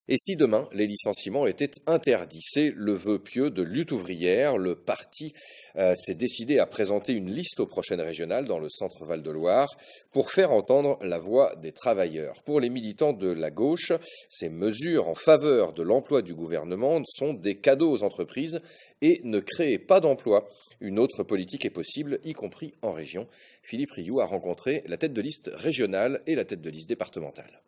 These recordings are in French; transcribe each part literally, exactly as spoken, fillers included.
Et si demain, les licenciements étaient interdits? C'est le vœu pieux de Lutte ouvrière. Le parti euh, s'est décidé à présenter une liste aux prochaines régionales dans le centre Val-de-Loire pour faire entendre la voix des travailleurs. Pour les militants de la gauche, ces mesures en faveur de l'emploi du gouvernement sont des cadeaux aux entreprises et ne créent pas d'emplois. Une autre politique est possible, y compris en région. Philippe Rioux a rencontré la tête de liste régionale et la tête de liste départementale.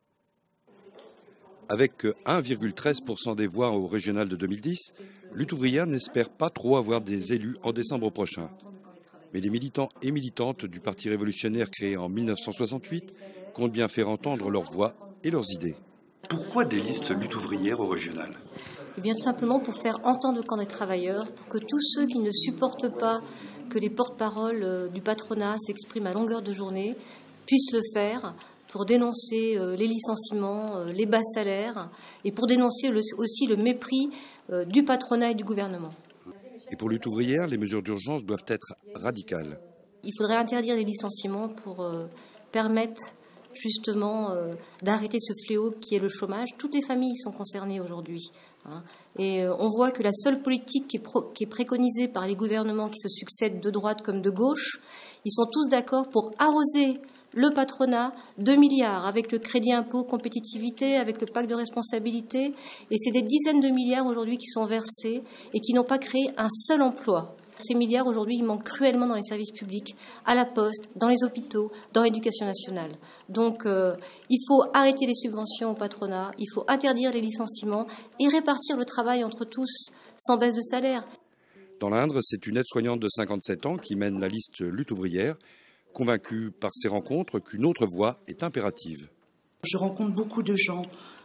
Avec un virgule treize pour cent des voix au régional de deux mille dix, Lutte ouvrière n'espère pas trop avoir des élus en décembre prochain. Mais les militants et militantes du Parti révolutionnaire créé en mille neuf cent soixante-huit comptent bien faire entendre leurs voix et leurs idées. Pourquoi des listes Lutte ouvrière au régional? Eh bien, tout simplement pour faire entendre le camp des travailleurs, pour que tous ceux qui ne supportent pas que les porte-paroles du patronat s'expriment à longueur de journée puissent le faire, pour dénoncer euh, les licenciements, euh, les bas salaires et pour dénoncer le, aussi le mépris euh, du patronat et du gouvernement. Et pour Lutte ouvrière, les mesures d'urgence doivent être radicales. Il faudrait interdire les licenciements pour euh, permettre justement euh, d'arrêter ce fléau qui est le chômage. Toutes les familles sont concernées aujourd'hui. Hein, et euh, on voit que la seule politique qui est, pro, qui est préconisée par les gouvernements qui se succèdent de droite comme de gauche, ils sont tous d'accord pour arroser le patronat, deux milliards, avec le crédit impôt compétitivité, avec le pacte de responsabilité. Et c'est des dizaines de milliards aujourd'hui qui sont versés et qui n'ont pas créé un seul emploi. Ces milliards aujourd'hui, ils manquent cruellement dans les services publics, à la poste, dans les hôpitaux, dans l'éducation nationale. Donc euh, il faut arrêter les subventions au patronat, il faut interdire les licenciements et répartir le travail entre tous, sans baisse de salaire. Dans l'Indre, c'est une aide-soignante de cinquante-sept ans qui mène la liste Lutte ouvrière, convaincue par ces rencontres qu'une autre voie est impérative. Je rencontre beaucoup de gens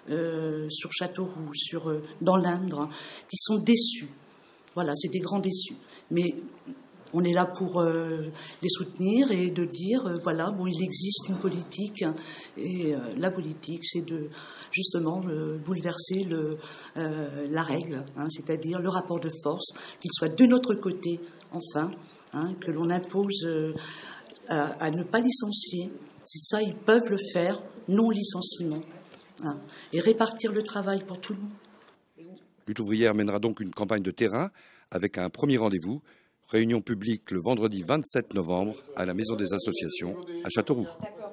euh, sur Châteauroux, sur, euh, dans l'Indre, qui sont déçus. Voilà, c'est des grands déçus. Mais on est là pour euh, les soutenir et de dire, euh, voilà, bon, il existe une politique. Et euh, la politique, c'est de justement euh, bouleverser le, euh, la règle, hein, c'est-à-dire le rapport de force, qu'il soit de notre côté, enfin, hein, que l'on impose... Euh, À, à ne pas licencier. C'est ça, ils peuvent le faire, non-licenciement. Hein, et répartir le travail pour tout le monde. Lutte ouvrière mènera donc une campagne de terrain avec un premier rendez-vous, réunion publique le vendredi vingt-sept novembre à la Maison des Associations à Châteauroux.